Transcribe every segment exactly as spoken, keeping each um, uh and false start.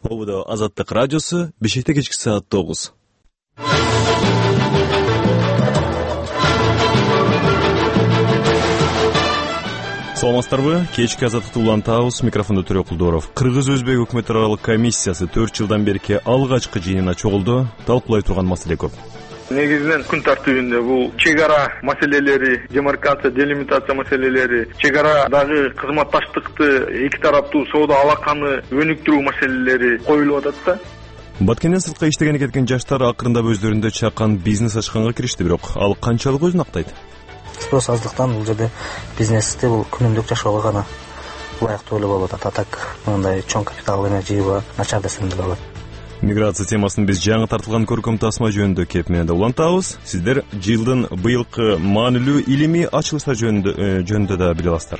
Ободо Азаттык радиосу, Бишкекте кечки саат тогуз. Саламатсыздарбы? Кечки Азаттыкты улантабыз. Микрофондо Төрө Кулдоров. Кыргыз-Өзбек өкмөт аралык комиссиясы төрт жылдан берки алгачкы жыйынына чогулду. Талкуулай турган маселе көп. Негизинен күн тартибинде бул чек ара маселелери, демаркация, делимитация маселелери, чек арадагы кызматташтыкты, эки тараптуу соода алаканы өнүктүрүү маселелери коюлуп атат да. Баткенден сыртка иштегени кеткен жаштар акырындап өздөрүндө чакан бизнес ачканга киришти, бирок ал канчалык өзүн актайт? Спрос аздыктан бул жерде бизнесте бул күнүмдүк жашоого гана ылайыктуу эле болуп атат. Атак мындай чоң капитал энергияга начар десем деле болот. Миграция темасын биз жаңы тартылган көркөм тасма жөнүндө кеп менен да улантабыз. Сиздер жылдын быйылкы маанилүү илимий ачылыштар жөнүндө жөнүндө да биле аласыздар.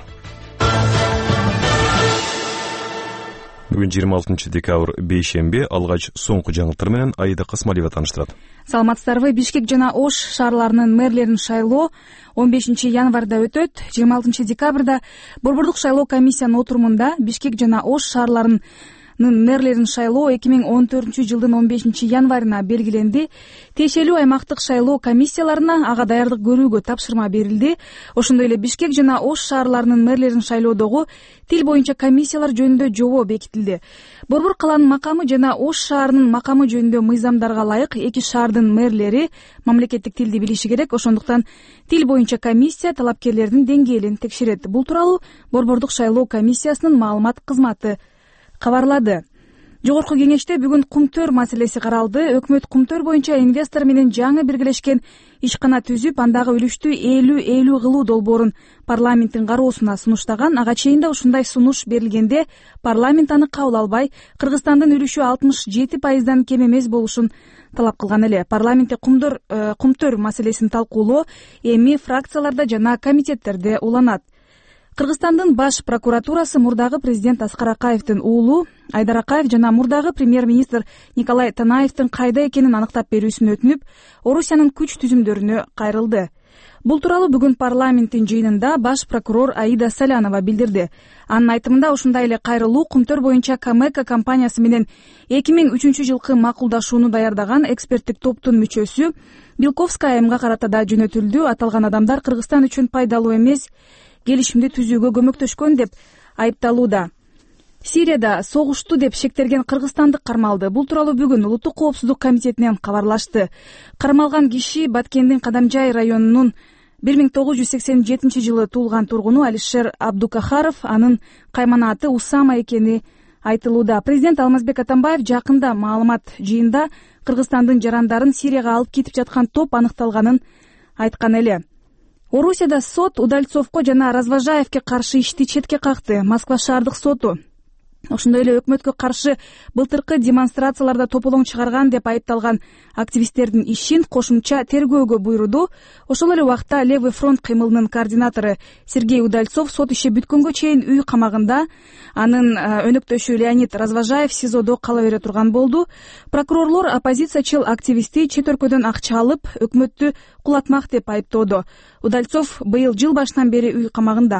Бүгүн жыйырма алтынчы декабрь бейшемби, алгач соңку жаңылыктар менен Аида Касмалиева тааныштырат. Саламатсыздарбы? Бишкек жана Ош шаарларынын мэрлерин шайлоо он бешинчи январда өтөт. жыйырма алтынчы декабрда Борбордук шайлоо комиссиянын отурумунда Бишкек жана Ош шаарларынын мэрлерин шайлоо эки миң он төртүнчү жылдын он бешинчи январына белгиленди. Тиешелүү аймактык шайлоо комиссияларына ага даярдык көрүүгө тапшырма берилди. Ошондой эле Бишкек жана Ош шаарларынын мэрлерин шайлоодогу тил боюнча комиссиялар жөнүндө жобо бекитилди. Борбор каланын макамы жана Ош шаарынын макамы жөнүндө мыйзамдарга ылайык эки шаардын мэрлери мамлекеттик тилди билиши керек. Ошондуктан тил боюнча комиссия талапкерлердин деңгээлин текшерет. Бул тууралуу Борбордук шайлоо комиссиясынын маалымат кызматы кабарлады. Жогорку кеңеште бүгүн кумтөр маселеси каралды. Өкмөт кумтөр боюнча инвестор менен жаңы биргелешкен ишкана түзүп, андагы үлүштү элүү элүү кылуу долбоорун парламенттин кароосуна сунуштаган. Ага чейин да ушундай сунуш берилгенде парламент аны кабыл албай, Кыргызстандын үлүшү алтымыш жети пайыздан кем эмес болушун талап кылган эле. Парламентте кумтөр кумтөр маселесин талкуулоо эми фракцияларда жана комитеттерде уланат. Кыргызстандын баш прокуратурасы мурдагы президент Аскар Акаевдин уулу Айдар Акаев жана мурдагы премьер-министр Николай Танаевдин кайда экенин аныктап берүүсүн өтүнүп, Орусиянын күч түзүмдөрүнө кайрылды. Бул тууралуу бүгүн парламенттин жыйынында баш прокурор Аида Салянова билдирди. Анын айтымында ушундай эле кайрылуу кумтөр боюнча Камека компаниясы менен эки миң үчүнчү жылкы макулдашууну даярдаган эксперттик топтун мүчөсү Белковская айымга карата да жөнөтүлдү. Аталган адамдар Кыргызстан үчүн пайдалуу эмес келишимди түзүүгө көмөктөшкөн деп айыпталууда. Сирияда согушту деп шектелген кыргызстандык кармалды. Бул тууралуу бүгүн Улуттук коопсуздук комитетинен кабарлашты. Кармалган киши Баткендин Кадамжай районунун бир миң тогуз жүз сексен жетинчи жылы туулган тургуну Алишер Абдукахаров, анын каймана аты Усама экени айтылууда. Президент Алмазбек Атамбаев жакында маалымат жыйында Кыргызстандын жарандарын Сирияга алып кетип жаткан топ аныкталганын айткан эле. Орусияда сот Удальцовко жана Развожаевке каршы ишти четке какты. Москва шаардык соту ошондой эле өкмөткө каршы былтыркы демонстрацияларда тополоң чыгарган деп айыпталган активисттердин ишин кошумча тергөөгө буйруду. Ошол эле убакта Левый фронт кыймылынын координатору Сергей Удальцов сот иши бүткөнгө чейин үй камагында, анын өнөктөшү Леонид Развожаев СИЗОдо кала бере турган болду. Прокурорлор оппозициячыл активистти чет өлкөдөн акча алып, өкмөттү кулатмак деп айыптоодо. Удальцов быйыл жыл башынан бери үй камагында.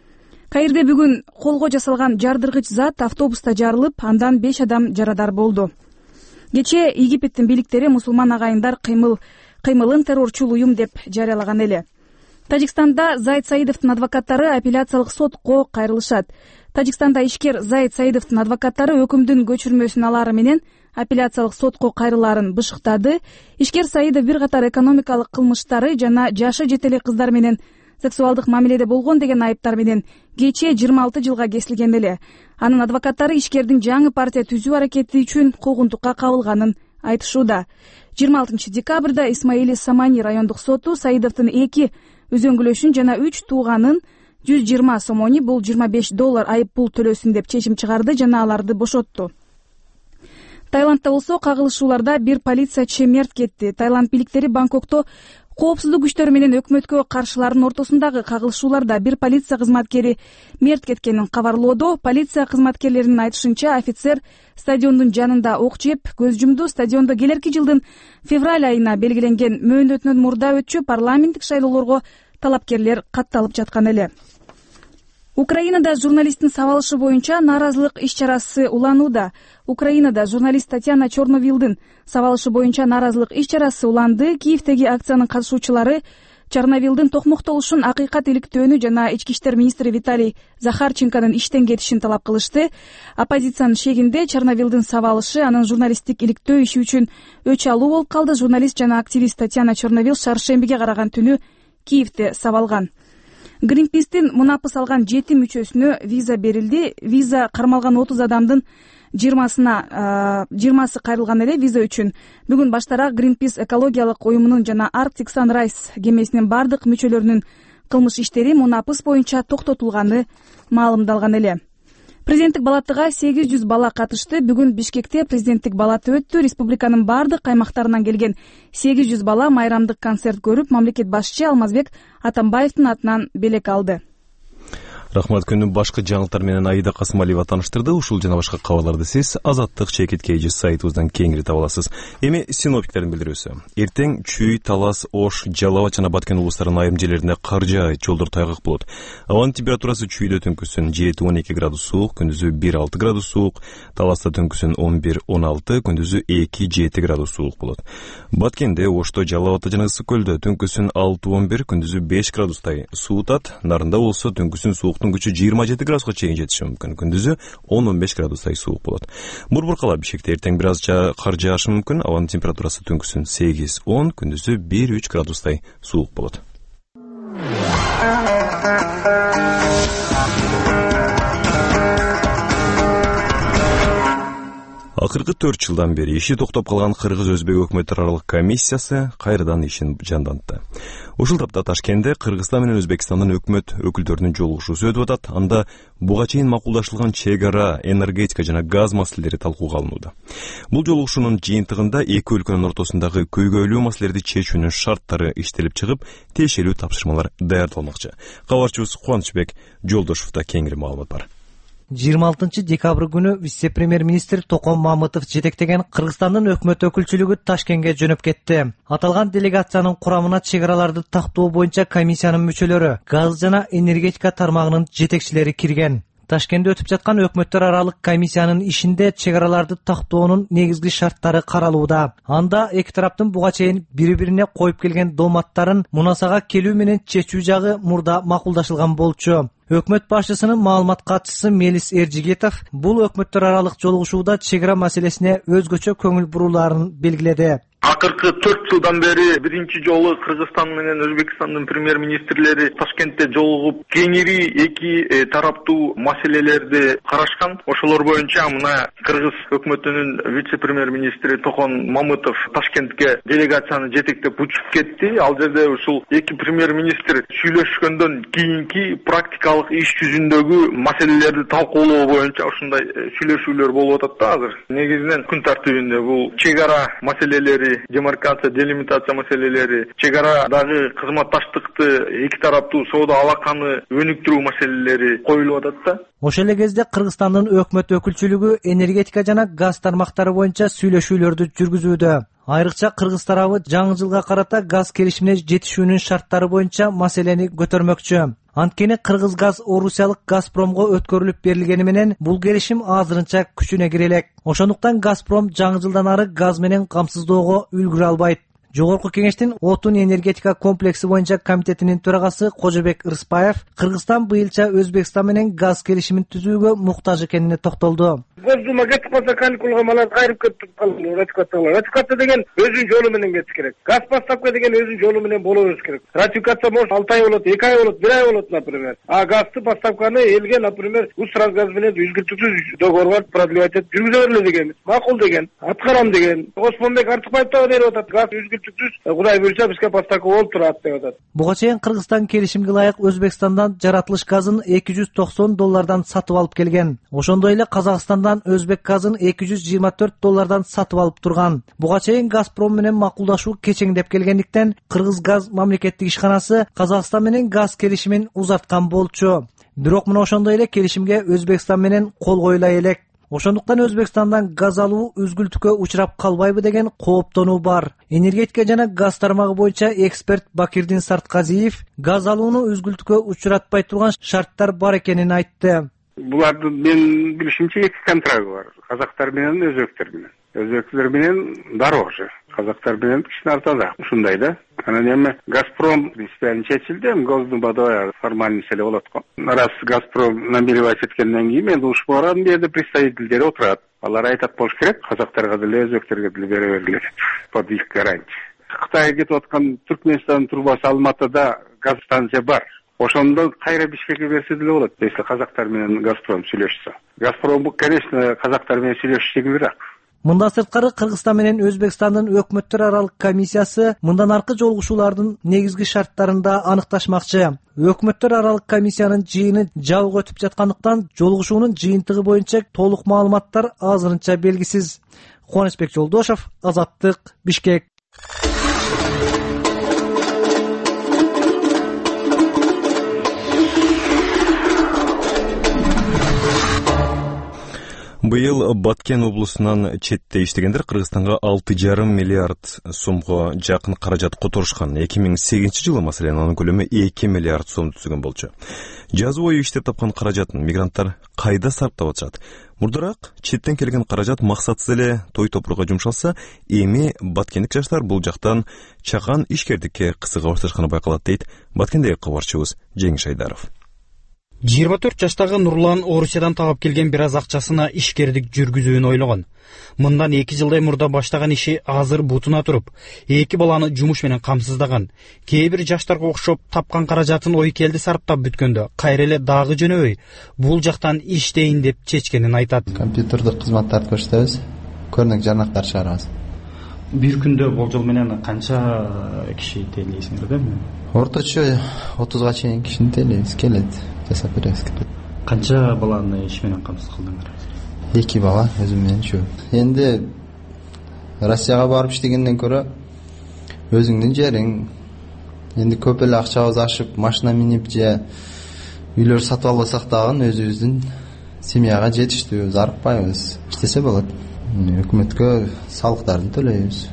Каирде бүгүн колго жасалган жардыргыч зат автобуста жарылып, андан беш адам жарадар болду. Кечээ Египеттин бийликтери мусулман агайындар кыймыл кыймылын террорчул уюм деп жарыялаган эле. Тажикстанда Заид Саидовдун адвокаттары апелляциялык сотко кайрылышат. Тажикстанда ишкер Заид Саидовдун адвокаттары өкүмдүн көчүрмөсүн алары менен апелляциялык сотко кайрылаарын бышыктады. Ишкер Саидов бир катар экономикалык кылмыштары жана жашы жете элек кыздар менен сексуалдык мамиледе болгон деген айыптар менен кечээ жыйырма алты жылга кесилген эле. Анын адвокаттары ишкердин жаңы партия түзүү аракети үчүн куугунтукка кабылганын айтышууда. жыйырма алтынчы декабрда Исмаили Самани райондук соту Саидовдун эки үзөңгүлөшүн жана үч тууганын жүз жыйырма сомони, бул жыйырма беш доллар айып пул төлөсүн деп чечим чыгарды жана аларды бошотту. Таиландда болсо кагылышууларда бир полициячы мерт кетти. Таиланд бийликтери Бангкокто коопсуздук күчтөрү менен өкмөткө каршылардын ортосундагы кагылышууларда бир полиция кызматкери мерт кеткенин кабарлоодо. Полиция кызматкерлеринин айтышынча, офицер стадиондун жанында ок жеп көз жумду. Стадиондо келерки жылдын февраль айына белгиленген мөөнөтүнөн мурда өтчү парламенттик шайлоолорго талапкерлер катталып жаткан эле. Украинада журналисттин сабалышы боюнча нааразылык иш-чарасы уланууда. Украинада журналист Татьяна Черновилдин сабалышы боюнча нааразылык иш-чарасы уланды. Киевдеги акциянын катышуучулары Черновилдин токмоктолушун, акыйкат иликтөөнү жана ички иштер министри Виталий Захарченконун иштен кетишин талап кылышты. Оппозициянын шегинде Черновилдин сабалышы анын журналисттик иликтөө иши үчүн өч алуу болуп калды. Журналист жана активист Татьяна Черновил шаршембиге караган түнү Киевде сабалган. Greenpeace'тин мунапыс алган жети мүчөсүнө виза берилди. Виза кармалган отуз адамдын жыйырмасына жыйырмасы кайрылган эле. Виза үчүн бүгүн баштараак Greenpeace экологиялык уюмунун жана Arctic Sunrise кемесинин бардык мүчөлөрүнүн кылмыш иштери мунапыс боюнча токтотулганы маалымдалган эле. Президенттик балаттыга сегиз жүз бала катышты. Бүгүн Бишкекте президенттик балаты өттү. Республиканын бардык аймактарынан келген сегиз жүз бала майрамдык концерт көрүп, мамлекет башчы Алмазбек Атамбаевдин атынан белек алды. Рахмат. Күнүн башкы жаңылыктар менен Аида Касымалиева тааныштырды. Ушул жана башка кабарларды сиз Азаттык чекит кейжи сайтыбыздан кеңири таба аласыз. Эми синоптиктердин билдирүүсү. Эртең Чүй, Талас, Ош, Жалал абад жана Баткен облустарынын айрым жерлеринде кар жаайт, жолдор тайгак болот. Абанын температурасы Чүйдө түнкүсүн жети он эки градус суук, күндүзү бир алты градус суук, Таласта түнкүсүн он бир он алты, күндүзү эки жети градус суук болот. Баткенде, Ошто, Жалал абадта жана Ысык көлдө түнкүсүн алты он бир, күндүзү беш градустай суутат. Нарында болсо түнкүсүн суук күчү жыйырма жети градуска чейин жетиши мүмкүн. Күндүзү он он беш градустай суук болот. Бурбуркалар Бишкекте эртең бир аз кар жаашы мүмкүн. Абанын температурасы түнкүсүн сегиз он, күндүзү бир үч градустай суук болот. Акыркы төрт жылдан бери иши токтоп калган Кыргыз-Өзбек өкмөттөр аралык комиссиясы кайрадан ишин жандантты. Ушул тапта Ташкентте Кыргызстан менен Өзбекстандын өкмөт өкүлдөрүнүн жолугушуусу өтүп атат. Анда буга чейин макулдашылган чек ара, энергетика жана газ маселелери талкууга алынууда. Бул жолугушуунун жыйынтыгында эки өлкөнүн ортосундагы көйгөйлүү маселелерди чечүүнүн шарттары иштелип чыгып, тиешелүү тапшырмалар даярдалмакчы. Кабарчыбыз Кубанычбек Жолдошовдо кеңири маалымат бар. жыйырма алтынчы декабрь күнү вице-премьер-министр Током Мамытов жетектеген Кыргызстандын өкмөт өкүлчүлүгү Ташкентке жөнөп кетти. Аталган делегациянын курамына чек араларды тактоо боюнча комиссиянын мүчөлөрү, газ жана энергетика тармагынын жетекчилери кирген. Ташкентте өтүп жаткан өкмөттөр аралык комиссиянын ишинде чек араларды тактоонун негизги шарттары каралууда. Анда эки тараптын буга чейин бири-бирине коюп келген дооматтарын мунасага келүү менен чечүү жагы мурда макулдашылган болчу. Өкмөт башчысынын маалымат катчысы Мелис Эржигетов бул өкмөттөр аралык жолугушууда чек ара маселесине өзгөчө көңүл бурууларын белгиледи. Акыркы төрт жылдан бери биринчи жолу Кыргызстан менен Өзбекстандын премьер-министрлери Ташкентте жолугуп, кеңири эки тараптуу маселелерди карашкан. Ошолор боюнча мына Кыргыз өкмөтүнүн вице-премьер-министри Токон Мамытов Ташкентке делегацияны жетектеп учуп кетти. Ал жерде ушул эки премьер-министр сүйлөшкөндөн кийинки практикалык иш жүзүндөгү маселелерди талкуулоо боюнча ушундай сүйлөшүүлөр болуп атат да азыр. Негизинен күн тартибинде бул чек ара маселелери, демаркация, делимитация маселелери, чек арадагы кызматташтыкты, эки тараптуу соода алаканы өнүктүрүү маселелери коюлуп атат да. Ошол эле кезде Кыргызстандын өкмөт өкүлчүлүгү энергетика жана газ тармактары боюнча сүйлөшүүлөрдү жүргүзүүдө. Айрыкча Кыргыз тарабы жаңы жылга карата газ келишимине жетишүүнүн шарттары боюнча маселени көтөрмөкчү. Анткени Кыргыз газ Орусиялык Газпромго өткөрүлүп берилгени менен бул келишим азырынча күчүнө кире элек. Ошондуктан Газпром жаңы жылдан ары газ менен камсыздоого үлгүрө албайт. Жогорку кеңештин отун энергетика комплекси боюнча комитетинин төрагасы Кожобек Ырыспаев Кыргызстан быйылча Өзбекстан менен газ келишимин түзүүгө муктаж экенине токтолду. Госдума кетип калса каникулга малар кайрып кетип калды. Ратификациялар. Ратификация деген өзүнүн жолу менен кетиш керек. Газ поставка деген өзүнүн жолу менен боло бериш керек. Ратификация может алты ай болот, эки ай болот, бир ай болот, например. А газды поставканы элге, например, Устразгаз менен үзгүлтүксүз договор бар, продлевать этип жүргүзө бериле деген. Макул деген, аткарам деген. Осмонбек Артыкбаев да берип атат. Газ үзгүлтүксүз, Кудай буйрса бизге поставка болуп турат деп атат. Буга чейин Кыргызстан келишимге ылайык Өзбекстандан жаратылыш газын эки жүз токсон доллардан сатып алып келген. Ошондой эле Казакстандан Өзбек газын эки жүз жыйырма төрт доллардан сатып алып турган. Буга чейин Газпром менен макулдашуу кечеңдеп келгендиктен Кыргыз газ мамлекеттик ишканасы Казакстан менен газ келишимин узарткан болчу. Бирок мына ошондой эле келишимге Өзбекстан менен кол коюла элек. Ошондуктан Өзбекстандан газ алуу үзгүлтүккө учурап калбайбы деген кооптонуу бар. Энергетика жана газ тармагы боюнча эксперт Бакирдин Сартказиев газ алууну үзгүлтүккө учуратпай турган шарттар бар экенин айтты. Булардын мен билишимче эки контракт бар. Казактар менен өзбектер менен. Өзбектер менен дороже. Казактар менен кичине артаак. Ушундай да. Анан эми Газпром принципиально чечилди, эми газдын бадабай формаль маселе болот го. Раз Газпром намеревать эткенден кийин мен ушул жерде представительдери отурат. Алар айтат болуш керек, казактарга деле, өзбектерге деле бере бергиле под их гарантия. Кытайга кетип аткан Түркмөнстандын трубасы Алматыда газ станция бар. Ошондо кайра Бишкекке берсе деле болот, если казактар менен Газпром сүйлөшсө. Газпром, конечно, казактар менен сүйлөшүш жеңилирээк. Мындан сырткары Кыргызстан менен Өзбекстандын өкмөттөр аралык комиссиясы мындан аркы жолугушуулардын негизги шарттарын да аныкташмакчы. Өкмөттөр аралык комиссиянын жыйыны жабык өтүп жаткандыктан жолугушуунун жыйынтыгы боюнча толук маалыматтар азырынча белгисиз. Кубанычбек Жолдошов, Азаттык, Бишкек. Быйыл Баткен облусунан четте иштегендер Кыргызстанга алты жарым миллиард сомго жакын каражат которушкан. эки миң сегизинчи жылы маселен анын көлөмү эки миллиард сом түзгөн болчу. Жаз бою иштеп тапкан каражатын мигранттар кайда сарптап атышат? Мурдараак четтен келген каражат максатсыз эле той топурга жумшалса, эми баткендик жаштар бул жактан чакан ишкердикке кызыга башташканы байкалат дейт Баткендеги кабарчыбыз Жеңиш Айдаров. жыйырма төрт жаштагы Нурлан Орусиядан табап келген бир аз акчасына ишкердик жүргүзүүнү ойлогон. Мындан эки жылдай мурда баштаган иши азыр бутуна туруп, эки баланы жумуш менен камсыздаган. Кээ бир жаштарга окшоп тапкан каражатын ой келди сарптап бүткөндө, кайра эле дагы жөнөбөй, бул жактан иштейин деп чечкенин айтат. Компьютердик кызматтарды көрсөтөбүз, көрнөк жарнактар чыгарабыз. Бир күндө болжол менен канча киши тейлейсиңер да? Орточо отузга чейин кишини тейлейбиз, келет. Жасап беребиз. Канча баланы иш менен камсыз кылдыңар? Эки бала өзүм менен үчөө. Энди Россияга барып иштегенден көрө өзүңдүн жериң, энди көп эле акчабыз ашып, машина минип же үйлөр сатып албасак дагы өзүбүздүн семьяга жетиштүү, зарыкпайбыз. Иштесе болот. Өкмөткө салыктарды төлөйбүз.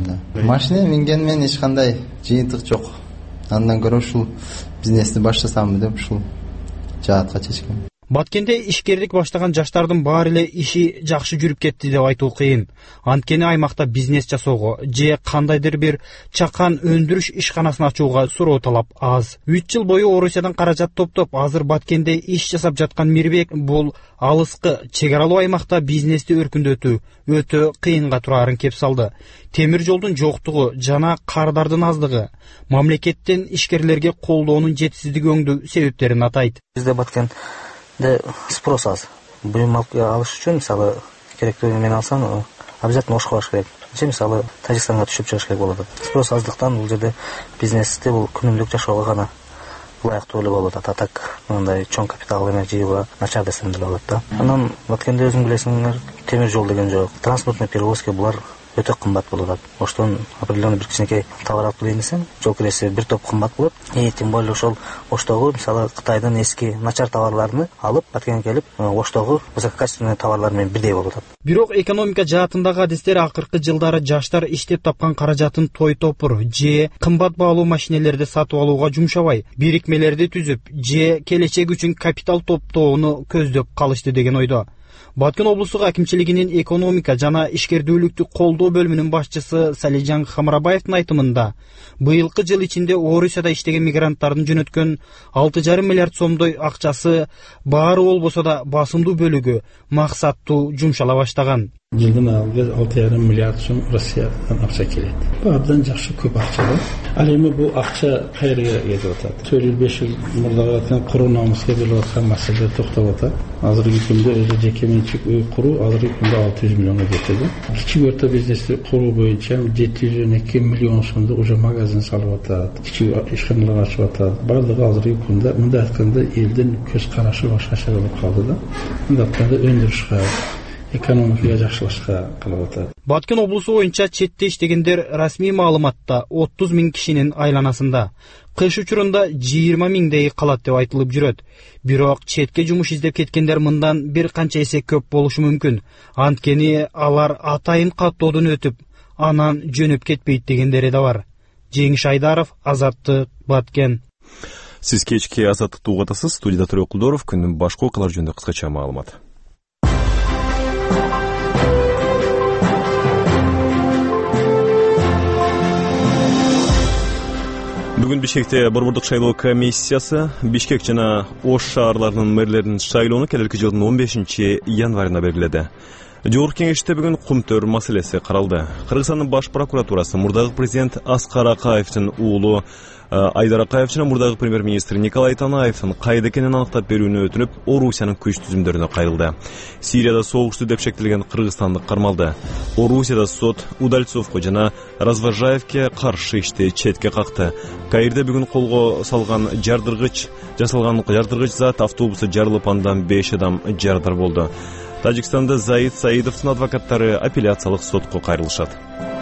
Машина минген менен эч кандай жыйынтык жок. Андан көрө ушул бизнести баштасамбы деп ушул жаатка чечкем. Баткенде ишкердик баштаган жаштардын баары эле иши жакшы жүрүп кетти деп айтуу кыйын. Анткени аймакта бизнес жасоого же кандайдыр бир чакан өндүрүш ишканасын ачууга суроо талап аз. үч жыл бою Орусиядан каражат топтоп, азыр Баткенде иш жасап жаткан Мирбек бул алыскы чек аралуу аймакта бизнести өркүндөтүү өтө кыйынга турарын кеп салды. Темир жолдун жоктугу жана кардардын аздыгы мамлекеттен ишкерлерге колдоонун жетишсиздиги өңдүү себептерин атайт. Бизде Баткен де спрос аз. Буюм алыш үчүн, мисалы, керектүү мен алсаң, обязательно Ошко барыш керек. Же мисалы, Тажикстанга түшүп чыгыш керек болот. Спрос аздыктан бул жерде бизнести бул күнүмдүк жашоого гана ылайыктуу эле болот. А так мындай чоң капитал энергияга начар десем деле болот да. Анан Баткенде өзүң билесиңер, темир жол деген жок. Транспортный перевозка булар өтө кымбат болот. Оштон определенный бир кичинекей товар алып келейин десең, жол киреше бир топ кымбат болот. И тем более ошол Оштогу, мисалы, Кытайдын эски начар товарларын алып, Баткенге келип, Оштогу высококачественный товарлар менен бирдей болот. Бирок экономика жаатындагы адистер акыркы жылдары жаштар иштеп тапкан каражатын той топур же кымбат баалуу машинелерди сатып алууга жумшабай, бирикмелерди түзүп же келечек үчүн капитал топтоону көздөп калышты деген ойдо. Баткен облустук акимчилигинин экономика жана ишкердүүлүктү колдоо бөлүмүнүн башчысы Салижан Хамрабаевдин айтымында, быйылкы жыл ичинде Орусияда иштеген мигранттардын жөнөткөн алты жарым миллиард сомдой акчасы баары болбосо да басымдуу бөлүгү максаттуу жумшала баштаган. Жылдын алдыга алты жарым миллиард сом Россиядан акча келет. Баардан жакшы көп акча бар. Ал эми бул акча кайерге кетип атат? төрт жыл беш жыл мурдагы коронавируска берилип аткан маселе токтоп атат. Азыркы күндө өзү жеке менчик үй куруу азыркы күндө алты жүз миллионго жетти. Кичи орто бизнести куруу боюнча жети жүз эки миллион сомдук уже магазин салып атат. Кичи ишканалар ачып атат. Бардыгы азыркы күндө мындай айтканда элдин көз карашы башкача болуп калды да. Мындай айтканда өндүрүшкө экономикага жакшылашка кылып атат. Баткен облусу боюнча четте иштегендер расмий маалыматта отуз миң кишинин айланасында. Кыш учурунда жыйырма миңдей калат деп айтылып жүрөт. Бирок четке жумуш издеп кеткендер мындан бир канча эсе көп болушу мүмкүн. Анткени алар атайын каттоодон өтүп, анан жөнөп кетпейт дегендери да бар. Жеңиш Айдаров, Азаттык, Баткен. Сиз кечки Азаттыкты угуп атасыз. Студияда Төрө Кулдоров. Күндүн башка окуялары жөнүндө кыскача маалымат. Бүгүн Бишкекте Борбордук шайлоо комиссиясы Бишкек жана Ош шаарларынын мэрлеринин шайлоону келерки жылдын он бешинчи январына белгиледи. Жогорку кеңеште бүгүн кумтөр маселеси каралды. Кыргызстандын баш прокуратурасы мурдагы президент Аскар Акаевдин уулу Айдар Акаев жана мурдагы премьер-министр Николай Танаевдин кайда экенин аныктап берүүнү өтүнүп, Орусиянын күч түзүмдөрүнө кайрылды. Сирияда согушту деп шектелген кыргызстандык кармалды. Орусияда сот Удальцовго жана Развожаевке каршы ишти четке какты. Каирде бүгүн колго салган жардыргыч, жасалган жардыргыч зат автобусу жарылып, андан беш адам жарадар болду. Тажикстанда Заид Саидовдун адвокаттары апелляциялык сотко кайрылышат.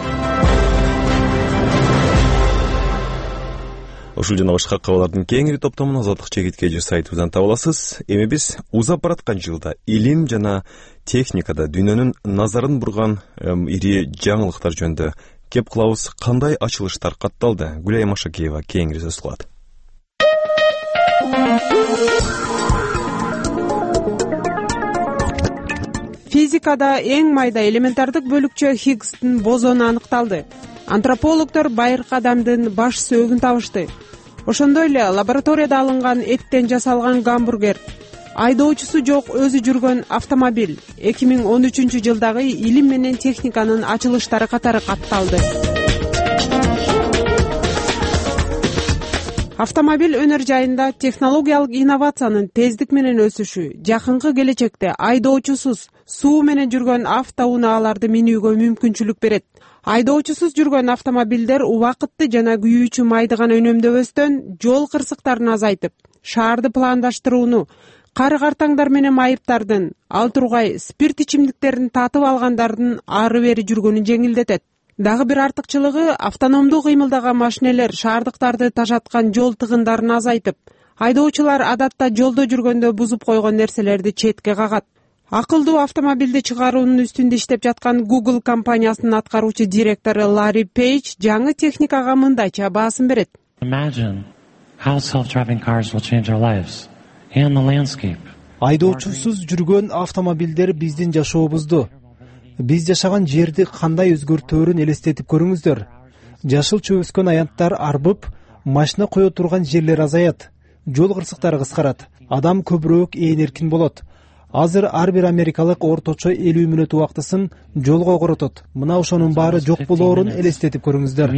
Ушул жана башка кабарлардын кеңири топтомун Азаттык чекиткеji сайтыбыздан таба аласыз. Эми биз узап бараткан жылда илим жана техникада дүйнөнүн назарын бурган ири жаңылыктар жөнүндө кеп кылабыз. Кандай ачылыштар катталды? Гүлай Машакиева кеңири сөз кылат. Физикада эң майда элементардык бөлүкчө Хиггстин бозону аныкталды. Антропологдор байыркы адамдын баш сөөгүн табышты. Ошондой эле лабораторияда алынган эттен жасалган гамбургер, айдоочусу жок өзү жүргөн автомобиль эки миң он үчүнчү жылдагы илим менен техниканын ачылыштары катары катталды. Автомобиль өнөр жайында технологиялык инновациянын тездик менен өсүшү жакынкы келечекте айдоочусуз суу менен жүргөн автоунааларды минүүгө мүмкүнчүлүк берет. Айдоочусуз жүргөн автомобилдер убакытты жана күйүүчү майды гана үнөмдөбөстөн жол кырсыктарын азайтып, шаарды пландаштырууну, кары-картаңдар менен майыптардын, ал тургай спирт ичимдиктерин татып алгандардын ары бери жүргөнүн жеңилдетет. Дагы бир артыкчылыгы автономдуу кыймылдаган машинелер шаардыктарды тажаткан жол тыгындарын азайтып, айдоочулар адатта жолдо жүргөндө бузуп койгон нерселерди четке кагат. Акылдуу автомобилди чыгаруунун үстүндө иштеп жаткан Google компаниясынын аткаруучу директору Ларри Пейдж жаңы техникага мындайча баасын берет. Айдоочусуз жүргөн автомобилдер биздин жашообузду, биз жашаган жерди кандай өзгөртөөрүн элестетип көрүңүздөр. Жашыл өскөн аянттар арбып, машина кое турган жерлер азаят, жол кырсыктары кыскарат, адам көбүрөөк ээн эркин болот. Азыр ар бир америкалык орточо элүү мүнөт убактысын жолго коротот. Мына ошонун баары жок болоорун элестетип көрүңүздөр.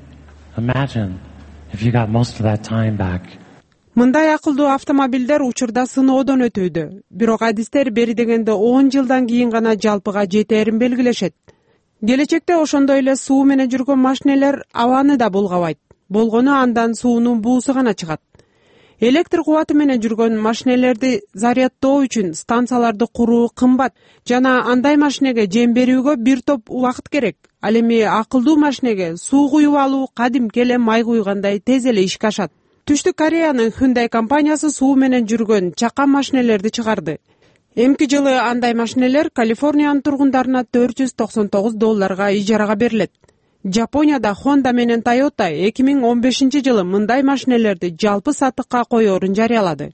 Мындай акылдуу автомобилдер учурда сыноодон өтүүдө. Бирок адистер бери дегенде он жылдан кийин гана жалпыга жетээрин белгилешет. Келечекте ошондой эле суу менен жүргөн машинелер абаны да булгабайт. Болгону андан суунун буусу гана чыгат. Электр кубаты менен жүргөн машинелерди зарядтоо үчүн станцияларды куруу кымбат жана андай машинеге жем берүүгө бир топ убакыт керек. Ал эми акылдуу машинеге суу куюп алуу кадимки эле май куйгандай тез эле ишке ашат. Түштүк Кореянын Hyundai компаниясы суу менен жүргөн чакан машинелерди чыгарды. Эмки жылы андай машинелер Калифорниянын тургундарына төрт жүз токсон тогуз долларга ижарага берилет. Жапонияда Honda менен Toyota эки миң он бешинчи жылы мындай машинелерди жалпы сатыкка коёрун жарыялады.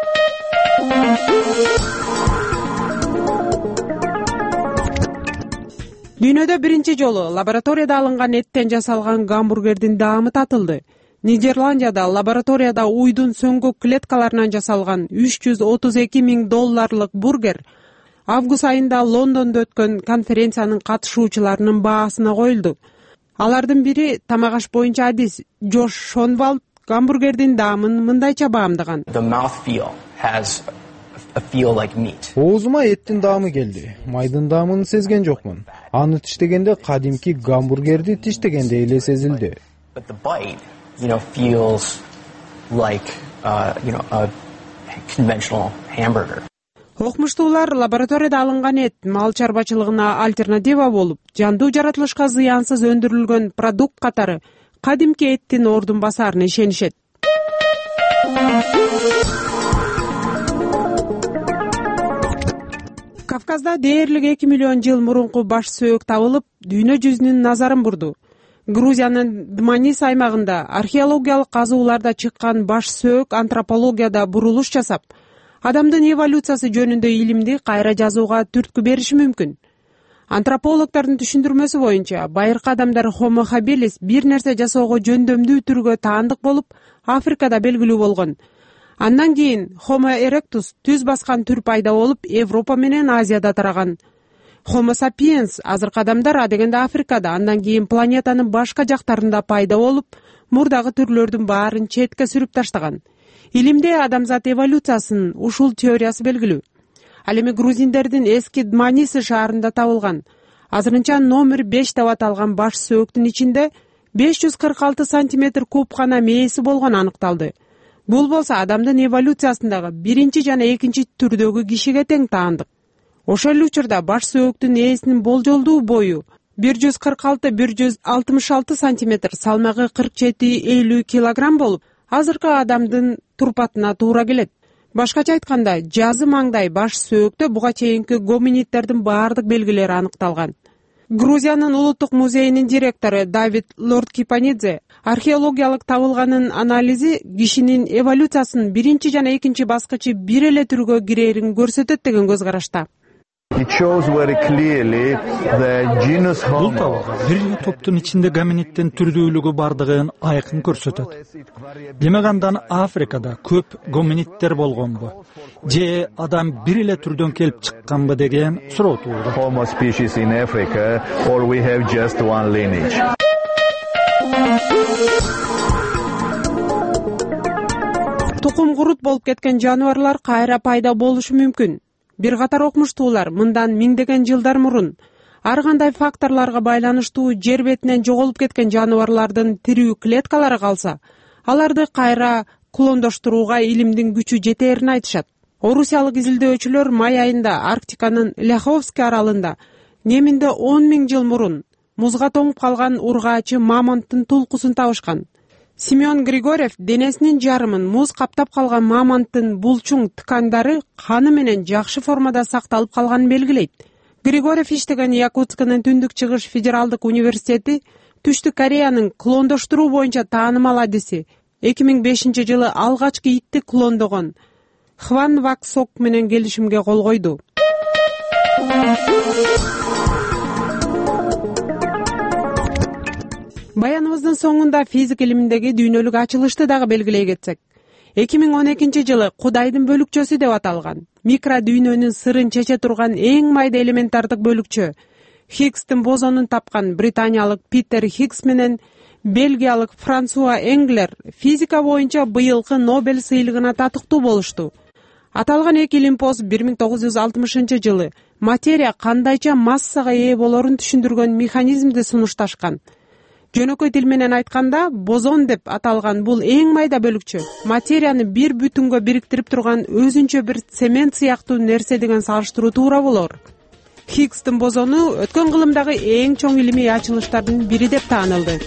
Дүйнөдө биринчи жолу лабораторияда алынган эттен жасалган гамбургердин даамы татылды. Нидерландияда лабораторияда уйдун сөңгү клеткаларынан жасалган үч жүз отуз эки миң долларлык бургер август айында Лондондо өткөн конференциянын катышуучуларынын баасына коюлду. Алардын бири тамак-аш боюнча адис Джош Шонвалд гамбургердин даамын мындайча баамдаган. Оозума эттин даамы келди. Майдын даамын сезген жокмун. Аны тиштегенде кадимки гамбургерди тиштегендей эле сезилди. You know, feels like, uh, you know, a conventional hamburger. Окмуштуулар лабораторияда алынган эт мал чарбачылыгына альтернатива болуп, жандуу жаратылышка зыянсыз өндүрүлгөн продукт катары кадимки эттин ордун басарына ишенишет. Кавказда дээрлик эки миллион жыл мурунку баш сөөк табылып, дүйнө жүзүнүн назарын бурду. Грузиянын Дманис аймагында археологиялык казууларда чыккан баш сөөк антропологияда бурулуш жасап, адамдын эволюциясы жөнүндө илимди кайра жазууга түрткү бериши мүмкүн. Антропологдордун түшүндүрмөсү боюнча, байыркы адамдар Homo habilis бир нерсе жасоого жөндөмдүү түргө таандык болуп, Африкада белгилүү болгон. Андан кийин Homo erectus түз баскан түр пайда болуп, Европа менен Азияда тараган. Homo sapiens азыркы адамдар адегенде Африкада, андан кийин планетанын башка жактарында пайда болуп, мурдагы түрлөрдүн баарын четке сүрүп таштаган. Илимде адамзат эволюциясынын ушул теориясы белгилүү. Ал эми грузиндердин эски Дманисы шаарында табылган. Азырынча номер беш деп аталган баш сөөктүн ичинде беш жүз кырк алты сантиметр куб гана мээси болгону аныкталды. Бул болсо адамдын эволюциясындагы биринчи жана экинчи түрдөгү кишиге тең таандык. Ошол эле учурда баш сөөктүн ээсинин болжолдуу бою бир жүз кырк алты — бир жүз алтымыш алты сантиметр, салмагы кырк жети — элүү килограмм болуп, азыркы адамдын турпатына туура келет. Башкача айтканда, жазы маңдай баш сөөктө буга чейинки гоминидтердин баардык белгилери аныкталган. Грузиянын улуттук музейинин директору Давид Лордкипанидзе археологиялык табылганын анализи кишинин эволюциясынын биринчи жана экинчи баскычы бир эле түргө кирерин көрсөтөт деген көз карашта. Бул табылга бир эле топтун ичинде гоминиддин түрдүүлүгү бардыгын айкын көрсөтөт. Демек андан Африкада көп гоминиддер болгонбу? Же адам бир эле түрдөн келип чыкканбы деген суроо туулду. Homo species in Africa or we have just one lineage. Тукум курут болуп кеткен жаныбарлар кайра пайда болушу мүмкүн. Бир катар окмуштуулар мындан миңдеген жылдар мурун ар кандай факторлорго байланыштуу жер бетинен жоголуп кеткен жаныбарлардын тирүү клеткалары калса, аларды кайра клондоштурууга илимдин күчү жетээрин айтышат. Орусиялык изилдөөчүлөр май айында Арктиканын Ляховский аралында кеминде он миң жыл мурун музга тоңуп калган ургаачы мамонттун тулкусун табышкан. Семен Григорьев денесинин жарымын муз каптап калган мамонттун булчуң ткандары каны менен жакшы формада сакталып калганын белгилейт. Григорьев иштеген Якутскынын Түндүк Чыгыш федералдык университети Түштүк Кореянын клондоштуруу боюнча таанымал адиси эки миң бешинчи жылы алгачкы итти клондогон Хван Вак Сок менен келишимге кол койду. Баяныбыздын соңунда физика илиминдеги дүйнөлүк ачылышты дагы белгилей кетсек, эки миң он экинчи жылы Кудайдын бөлүкчөсү деп аталган микро дүйнөнүн сырын чече турган эң майда элементардык бөлүкчө Хиггстин бозонун тапкан британиялык Питер Хиггс менен бельгиялык Франсуа Энглер физика боюнча быйылкы Нобель сыйлыгына татыктуу болушту. Аталган эки илимпоз бир миң тогуз жүз алтымышынчы жылы материя кандайча массага ээ болорун түшүндүргөн механизмди сунушташкан. Жөнөкөй тил менен айтканда, бозон деп аталган бул эң майда бөлүкчө материяны бир бүтүнгө бириктирип турган өзүнчө бир цемент сыяктуу нерсе деген салыштыруу туура болор. Хиггстин бозону өткөн кылымдагы эң чоң илимий ачылыштардын бири деп таанылды.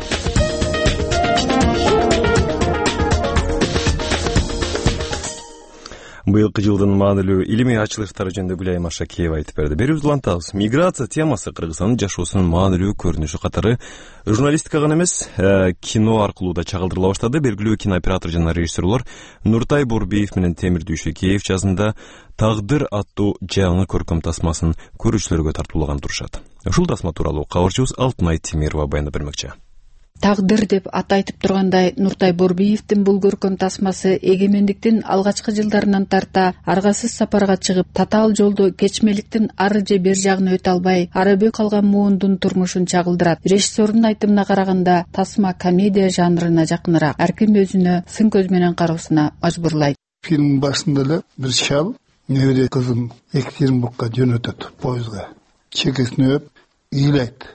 Быйылкы жылдын маанилүү илимий ачылыштары жөнүндө Гүлайым Ашакеева айтып берди. Берүүбүздү улантабыз. Миграция темасы Кыргызстандын жашоосунун маанилүү көрүнүшү катары журналистика гана эмес, кино аркылуу да чагылдырыла баштады. Белгилүү кинооператор жана режиссерлор Нуртай Бурбиев менен Темир Дүйшөкеев жазында Тагдыр аттуу жаңы көркөм тасмасын көрүүчүлөргө тартуулаган турушат. Ушул тасма тууралуу кабарчыбыз Алтынай Темирова баяндап бермекчи. Тагдыр деп ат айтып тургандай Нуртай Борбиевдин бул көркөм тасмасы эгемендиктин алгачкы жылдарынан тарта аргасыз сапарга чыгып, татаал жолдо кечмеликтин ары же бер жагын өтө албай арабүй калган муундун турмушун чагылдырат. Режиссердун айтымына караганда тасма комедия жанрына жакыныраак, ар ким өзүнө сын көз менен кароосуна мажбурлайт. Фильм башында эле бир шал небере кызын Екатеринбургка жөнөтөт поездга. Чекесин өп ыйлайт.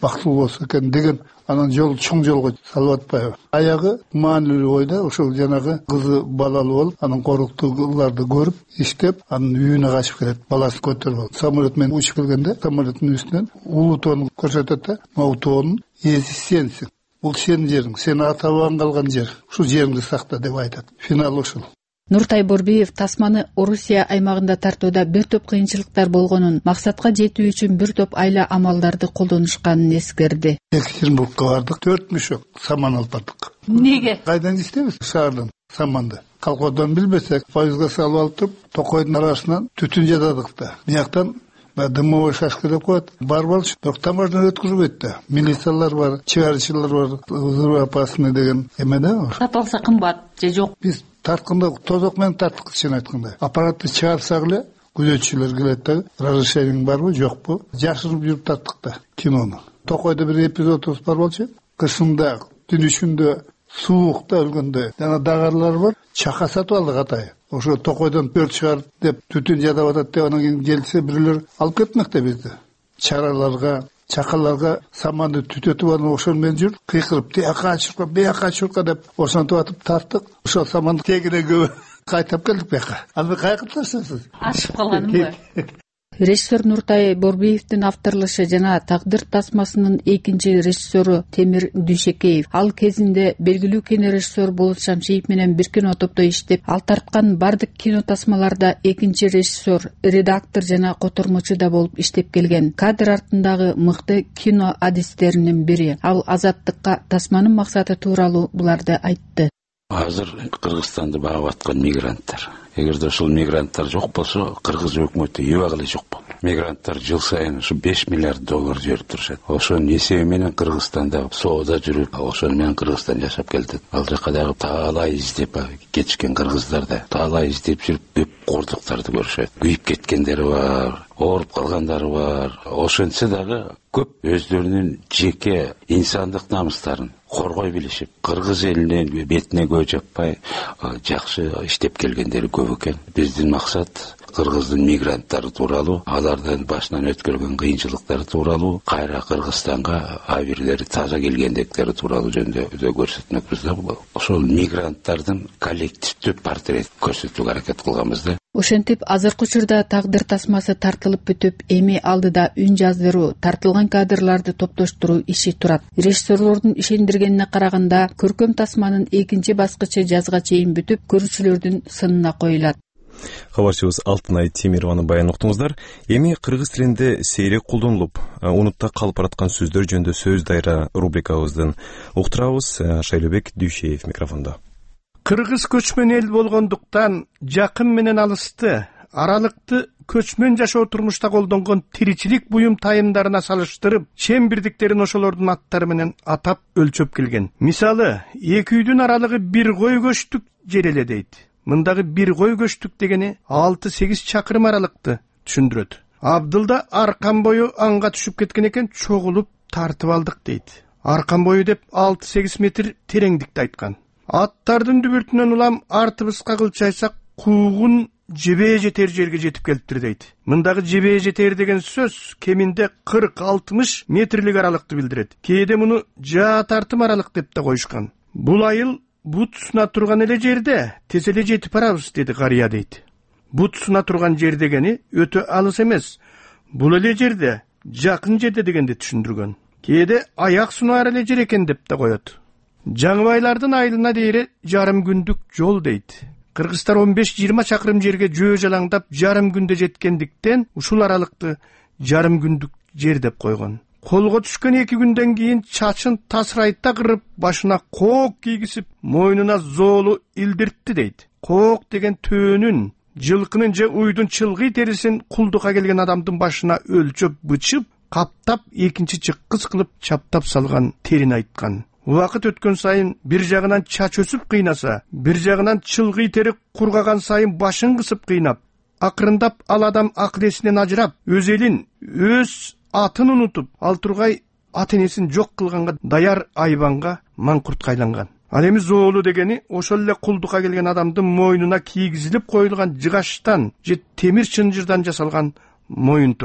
бактылуу болсо экен деген анан жол чоң жолго салып атпайбы. Аягы маанилүү ойда ошол жанагы кызы балалуу болуп, анан коруктууларды көрүп, иштеп, анан үйүнө качып келет. Баласын көтөрүп алып, самолет менен учуп келгенде, самолеттин үстүнөн улуу тоону көрсөтөт да, могу тоонун ээси сенсиң. Бул сенин жериң, сени ата бабаң калган жер. Ушул жериңди сакта деп айтат. Финал ушул. Нуртай Борбиев Тасманы Орусия аймагында тартууда бир топ кыйынчылыктар болгонун, максатка жетүү үчүн бир топ айла амалдарды колдонушканын эскерди. Екатеринбургка бардык, төрт мешок саман алып бардык. Неге? Кайдан иштейбиз? Шаардан саманды. Колхоздон билбесек, поездга салып алып туруп, токойдун арасынан түтүн жатадык да. Бияктан дымовой шашка деп коет. Бар болчу, бирок таможня өткүзбөйт да. Милициялар бар, чыгарчылар бар, взрывоопасный деген эме да. Сатылса кымбат же жок? Биз тартканда тозок менен тарттык, чын айтканда. Аппаратты чыгарсак эле күзөтчүлөр келет да. Разрешениең барбы, жокпу? Жашырып жүрүп тарттык да кинону. Токойдо бир эпизодубуз бар болчу. Кышында, түн ичинде суукта өлгөндө жана дагарлар бар, чака сатып алдык атай. Ошо токойдон төрт чыгарып деп түтүн жатып атат деп анан кийин келсе бирлер алып кетмекте бизди. Чараларга, чакаларга саманды түтөтүп анан ошол менен жүрүп, кыйкырып, тияка чурка, бияка чурка деп ошентип атып тарттык. Ошол саманды тегине көбө кайтап келдик бияка. Аны кайкырып таштайсыз? Ашып калганымбы? Режиссер Нуртай Борбиевдин авторлошу жана Тагдыр тасмасынын экинчи режиссеру Темир Дүйшекеев. Ал кезинде белгилүү кинорежиссер Болот Шамшиев менен бир кинотопто иштеп, ал тарткан бардык кино тасмаларда экинчи режиссер, редактор жана котормочу да болуп иштеп келген. Кадр артындагы мыкты кино адистеринин бири. Ал Азаттыкка тасманын максаты тууралуу буларды айтты. Азыр Кыргызстанды багып аткан мигранттар. Эгерде ошол мигранттар жок болсо, Кыргыз өкмөтү эбак эле жок болот. Мигранттар жыл сайын ушу беш миллиард доллар жиберип турушат. Ошонун эсеби менен Кыргызстанда соода жүрүп, ошону менен Кыргызстан жашап келди. Ал жака дагы таалай издеп кетишкен кыргыздар да таалай издеп жүрүп, көп кордуктарды көрүшөт. Күйүп кеткендери бар, ооруп калгандары бар. Ошентсе дагы көп өздөрүнүн жеке инсандык намыстарын коргой билишип, кыргыз элинин бетине көз жаппай жакшы иштеп келгендери көп экен. Биздин максат Кыргыздын мигранттары тууралуу, алардын башынан өткөргөн кыйынчылыктары тууралуу, кайра Кыргызстанга абирлери таза келгендиктери тууралуу жөнүндө көрсөтмөкпүз да. Ошол мигранттардын коллективдүү портрет көрсөтүүгө аракет кылганбыз да. Ошентип азыркы учурда Тагдыр тасмасы тартылып бүтүп, эми алдыда үн жаздыруу, тартылган кадрларды топтоштуруу иши турат. Режиссерлордун ишендиргенине караганда, көркөм тасманын экинчи баскычы жазга чейин бүтүп, көрүүчүлөрдүн сынына коюлат. Кабарчыбыз Алтынай Темированын баянын уктуңуздар. Эми кыргыз тилинде сейрек колдонулуп, унутта калып бараткан сөздөр жөнүндө сөз дайра рубрикабыздын уктурабыз. Шайлообек Дүйшеев микрофондо. Кыргыз көчмөн эл болгондуктан жакын менен алысты, аралыкты көчмөн жашоо турмушта колдонгон тиричилик буюм тайымдарына салыштырып, чем бирдиктерин ошолордун аттары менен атап өлчөп келген. Мисалы, эки үйдүн аралыгы бир кой көчтүк жер эле дейт. Мындагы бир кой көчтүк дегени алты сегиз чакырым аралыкты түшүндүрөт. Абдылда аркан бою анга түшүп кеткен экен, чогулуп тартып алдык дейт. Аркан бою деп алты сегиз метр тереңдикти айткан. Аттардын дүбүртүнөн улам артыбызга кылчайсак, куугун жебе жетер жерге жетип келиптир дейт. Мындагы жебе жетер деген сөз кеминде кырк алтымыш метрлик аралыкты билдирет. Кээде муну жаа тартым аралык деп да коюшкан. Бул айыл бут суна турган эле жерде тез эле жетип барабыз, деди карыя дейт. Бут суна турган жер дегени өтө алыс эмес, бул эле жерде, жакын жерде дегенди түшүндүргөн. Кээде аяк сунаар эле жер экен деп да коет. Жаңыбайлардын айылына дейре жарым күндүк жол дейт. Кыргыздар он беш жыйырма чакырым жерге жөө жалаңдап жарым күндө жеткендиктен ушул аралыкты жарым күндүк жер деп койгон. Колго түшкөн эки күндөн кийин чачын тасырайта кырып, башына коок кийгизип, мойнуна зоолу илдиртти дейт. Коок деген төөнүн, жылкынын же уйдун чылгый терисин кулдукка келген адамдын башына өлчөп бычып, каптап экинчи чыккыс кылып чаптап салган терин айткан. Убакыт өткөн сайын бир жагынан чач өсүп кыйнаса, бир жагынан чылгый тери кургаган сайын башын кысып кыйнап, акырындап ал адам акыл эсинен ажырап, өз элин, өз атын унутуп, ал тургай ат энесин жок кылганга даяр айбанга маңкуртка айланган. Ал эми зоолу дегени ошол эле кулдукка келген адамдын мойнуна кийгизилип коюлган жыгаштан же темир чынжырдан жасалган моюнтурук.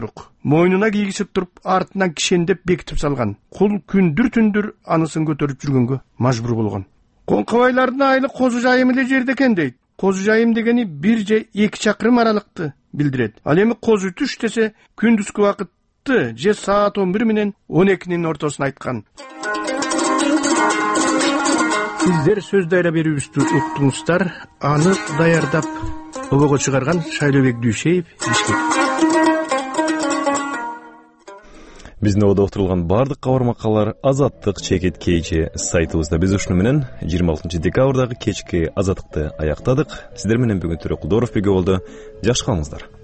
мойнуна кийгизип туруп артынан кишендеп бекитип салган. Кул күндүр түндүр анысын көтөрүп жүргөнгө мажбур болгон. Коңкобайлардын айылы Козу Жайым эле жерде экен дейт. Козу Жайым дегени бир же эки чакырым аралыкты билдирет. Ал эми козу түш десе күндүзгү убакытты же саат он бир менен он экинин ортосун айткан. Сиздер сөз дайра берүүбүздү уктуңуздар. Аны даярдап обого чыгарган Шайлообек Дүйшеев, Бишкек. Биздин ободо уктурулган бардык кабар макалалар Азаттык чекит кейжи сайтыбызда. Биз ушуну менен жыйырма алтынчы декабрдагы кечки Азаттыкты аяктадык. Сиздер менен бүгүн Төрөкулдоров бирге болду. Жакшы калыңыздар.